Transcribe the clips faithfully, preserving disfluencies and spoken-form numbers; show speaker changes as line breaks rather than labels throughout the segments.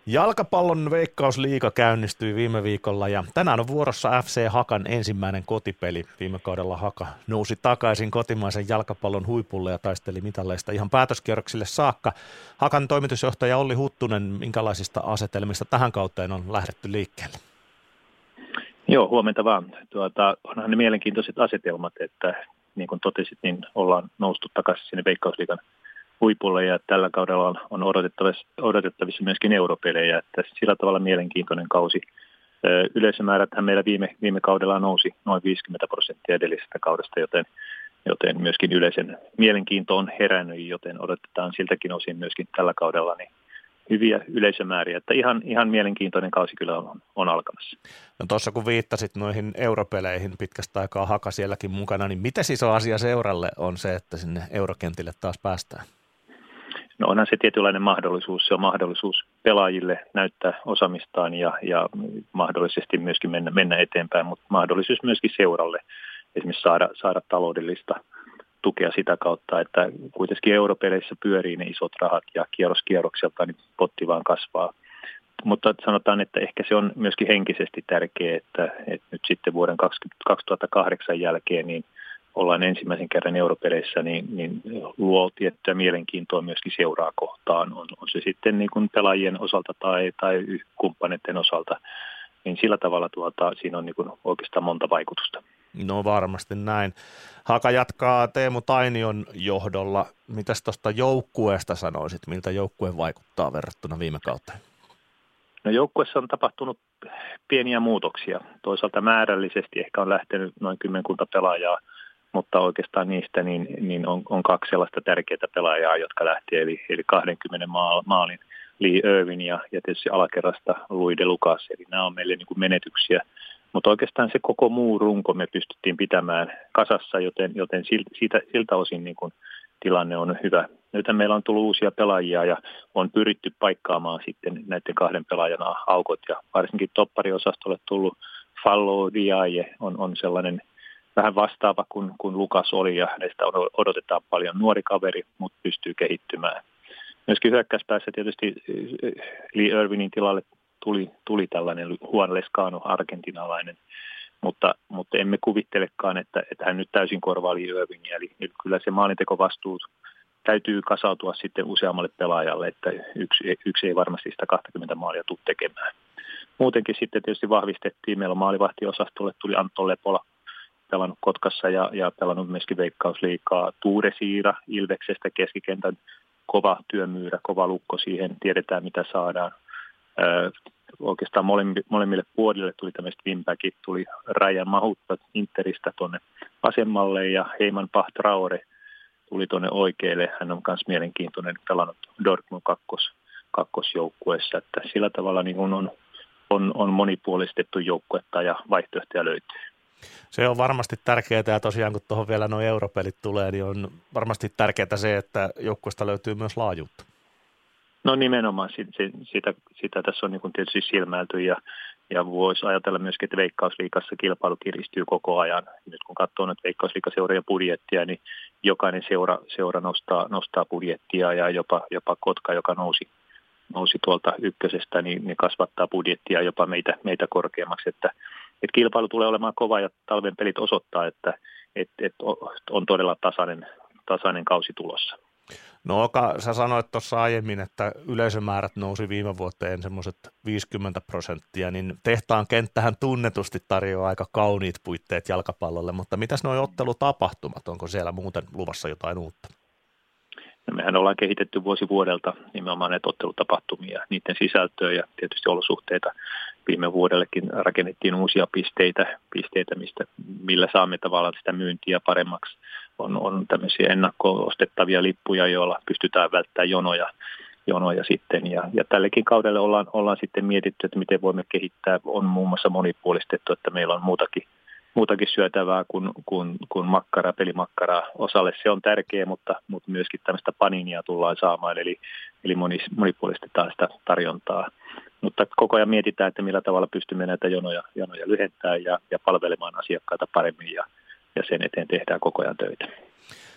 Jalkapallon Veikkausliiga käynnistyi viime viikolla ja tänään on vuorossa F C Hakan ensimmäinen kotipeli. Viime kaudella Haka nousi takaisin kotimaisen jalkapallon huipulle ja taisteli mitalleista ihan päätöskierroksille saakka. Hakan toimitusjohtaja Olli Huttunen, minkälaisista asetelmista tähän kauteen on lähdetty liikkeelle?
Joo, huomenta vaan. Tuota, onhan ne mielenkiintoiset asetelmat, että niin kuin totesit, niin ollaan noustu takaisin sinne Veikkausliigan huipulle ja tällä kaudella on, on odotettavissa, odotettavissa myöskin europelejä, että sillä tavalla mielenkiintoinen kausi. Yleisömääräthän meillä viime, viime kaudella nousi noin viisikymmentä prosenttia edellisestä kaudesta, joten, joten myöskin yleisen mielenkiinto on herännyt, joten odotetaan siltäkin osin myöskin tällä kaudella niin hyviä yleisömääriä, että ihan, ihan mielenkiintoinen kausi kyllä on, on alkamassa.
No tuossa kun viittasit noihin europeleihin pitkästä aikaa Haka sielläkin mukana, niin miten iso asia seuralle on se, että sinne eurokentille taas päästään?
No onhan se tietynlainen mahdollisuus, se on mahdollisuus pelaajille näyttää osaamistaan ja, ja mahdollisesti myöskin mennä, mennä eteenpäin, mutta mahdollisuus myöskin seuralle esimerkiksi saada, saada taloudellista tukea sitä kautta, että kuitenkin europeleissä pyörii ne isot rahat ja kierroskierrokselta niin potti vaan kasvaa. Mutta sanotaan, että ehkä se on myöskin henkisesti tärkeää, että, että nyt sitten vuoden kaksituhattakahdeksan jälkeen niin ollaan ensimmäisen kerran europeleissä, niin, niin luo tiettyä mielenkiintoa myöskin seuraa kohtaan. On, on se sitten niin kuin pelaajien osalta tai, tai kumppaneiden osalta, niin sillä tavalla tuota, siinä on niin kuin oikeastaan monta vaikutusta.
No varmasti näin. Haka jatkaa Teemu Tainion johdolla. Mitäs tuosta joukkueesta sanoisit? Miltä joukkue vaikuttaa verrattuna viime kauteen?
No joukkueessa on tapahtunut pieniä muutoksia. Toisaalta määrällisesti ehkä on lähtenyt noin kymmenkunta pelaajaa, mutta oikeastaan niistä niin, niin on, on kaksi sellaista tärkeää pelaajaa, jotka lähtee, eli, eli kaksikymmentä maalin Lee Irvin ja, ja tietysti alakerrasta Louis de Lucas, eli nämä on meille niin kuin menetyksiä. Mutta oikeastaan se koko muu runko me pystyttiin pitämään kasassa, joten, joten siltä, siltä osin niin kun tilanne on hyvä. Nyt meillä on tullut uusia pelaajia ja on pyritty paikkaamaan sitten näiden kahden pelaajan aukot. Ja varsinkin toppariosastolle tullut Fallo Diaye on, on sellainen vähän vastaava kuin, kuin Lukas oli ja hänestä odotetaan paljon nuori kaveri, mutta pystyy kehittymään. Myöskin hyökkäyspäässä tietysti Lee Irvinin tilalle Tuli, tuli tällainen Juan Lescano, argentinalainen, mutta, mutta emme kuvittelekaan, että, että hän nyt täysin korvaa Lee Irvinia. Eli, eli kyllä se maalintekovastuus täytyy kasautua sitten useammalle pelaajalle, että yksi, yksi ei varmasti sitä kaksikymmentä maalia tule tekemään. Muutenkin sitten tietysti vahvistettiin, meillä maalivahtiosastolle tuli Anton Lepola, pelannut Kotkassa ja, ja pelannut myöskin Veikkausliigaa. Tuure Siira Ilveksestä keskikentän kova työmyyrä, kova lukko siihen, tiedetään mitä saadaan. Öö, oikeastaan molemmille puolille tuli tämmöistä wingbackit, tuli Ryan Mahutta Interistä tuonne vasemmalle ja Heiman Pahtraore tuli tuonne oikealle. Hän on myös mielenkiintoinen pelannut Dortmund kakkos, kakkosjoukkueessa, että sillä tavalla niin on, on, on monipuolistettu joukkuetta ja vaihtoehtoja löytyy.
Se on varmasti tärkeää ja tosiaan kun tuohon vielä nuo europelit tulee, niin on varmasti tärkeää se, että joukkueesta löytyy myös laajuutta. No
nimenomaan sitä, sitä tässä on niin tietysti silmäilty ja, ja voisi ajatella myöskin, että Veikkausliigassa kilpailu kiristyy koko ajan. Nyt kun katsoo nyt Veikkausliigaseurojen budjettia, niin jokainen seura, seura nostaa, nostaa budjettia ja jopa, jopa Kotka, joka nousi, nousi tuolta ykkösestä, niin, niin kasvattaa budjettia jopa meitä, meitä korkeammaksi. Että, että kilpailu tulee olemaan kova ja talven pelit osoittaa, että, että, että on todella tasainen, tasainen kausi tulossa.
No Oka, sä sanoit tuossa aiemmin, että yleisömäärät nousi viime vuoteen semmoiset viisikymmentä prosenttia, niin tehtaan kenttähän tunnetusti tarjoaa aika kauniit puitteet jalkapallolle, mutta mitäs nuo ottelutapahtumat, onko siellä muuten luvassa jotain uutta?
No mehän ollaan kehitetty vuosi vuodelta nimenomaan näitä ottelutapahtumia, niiden sisältöä ja tietysti olosuhteita. Viime vuodellekin rakennettiin uusia pisteitä, pisteitä mistä, millä saamme tavallaan sitä myyntiä paremmaksi. On, on tämmöisiä ennakko-ostettavia lippuja, joilla pystytään välttämään jonoja, jonoja sitten. Ja, ja tällekin kaudelle ollaan, ollaan sitten mietitty, että miten voimme kehittää. On muun muassa monipuolistettu, että meillä on muutakin, muutakin syötävää kuin, kuin, kuin makkaraa, pelimakkaraa. Osalle se on tärkeä, mutta, mutta myöskin tämmöistä paninia tullaan saamaan, eli, eli monis, monipuolistetaan sitä tarjontaa. Mutta koko ajan mietitään, että millä tavalla pystymme näitä jonoja, jonoja lyhentämään ja, ja palvelemaan asiakkaita paremmin ja, ja sen eteen tehdään koko ajan töitä.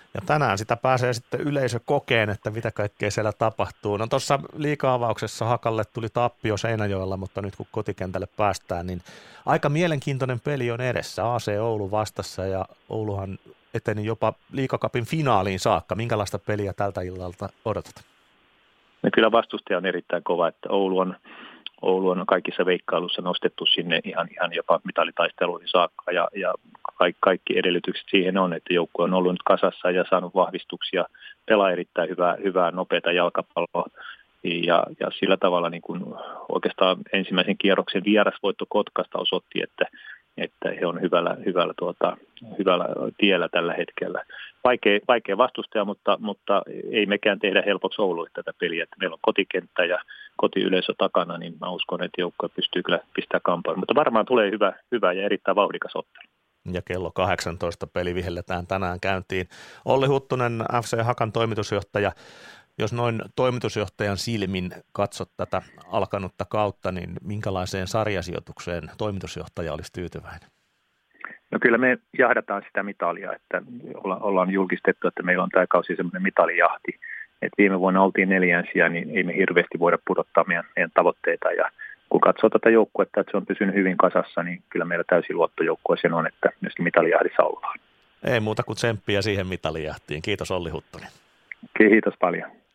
Ja tänään sitä pääsee sitten yleisö kokeen, että mitä kaikkea siellä tapahtuu. No tuossa liiga-avauksessa Hakalle tuli tappio Seinäjoella, mutta nyt kun kotikentälle päästään, niin aika mielenkiintoinen peli on edessä. A C Oulu vastassa ja Ouluhan eteni jopa Liigacupin finaaliin saakka. Minkälaista peliä tältä illalta odotat?
No kyllä vastustaja on erittäin kova, että Oulu on, Oulu on kaikissa veikkailussa nostettu sinne ihan, ihan jopa mitalitaisteluihin saakka ja, ja kaikki, kaikki edellytykset siihen on, että joukkue on ollut nyt kasassa ja saanut vahvistuksia, pelaa erittäin hyvää, hyvää nopeata jalkapalloa ja, ja sillä tavalla niin kuin oikeastaan ensimmäisen kierroksen vierasvoitto Kotkasta osoitti, että että he on hyvällä, hyvällä, tuota, hyvällä tiellä tällä hetkellä. Vaikea, vaikea vastustaja, mutta, mutta ei mekään tehdä helpoksi Oululle tätä peliä. Että meillä on kotikenttä ja kotiyleisö takana, niin mä uskon, että joukkue pystyy kyllä pistämään kampoon. Mutta varmaan tulee hyvä, hyvä ja erittäin vauhdikas ottelu.
Ja kello kahdeksantoista peli vihelletään tänään käyntiin. Olli Huttunen, F C Hakan toimitusjohtaja. Jos noin toimitusjohtajan silmin katsot tätä alkanutta kautta, niin minkälaiseen sarjasijoitukseen toimitusjohtaja olisi tyytyväinen?
No kyllä me jahdataan sitä mitalia, että ollaan julkistettu, että meillä on tämä kausi semmoinen mitalijahti. Et viime vuonna oltiin neljän sijaan, niin ei me hirveästi voida pudottaa meidän, meidän tavoitteita. Ja kun katsoo tätä joukkuetta, että se on pysynyt hyvin kasassa, niin kyllä meillä täysin luottojoukkue sen on, että myöskin mitalijahdissa ollaan.
Ei muuta kuin tsemppiä siihen mitalijahtiin. Kiitos Olli Huttunen.
Kiitos paljon.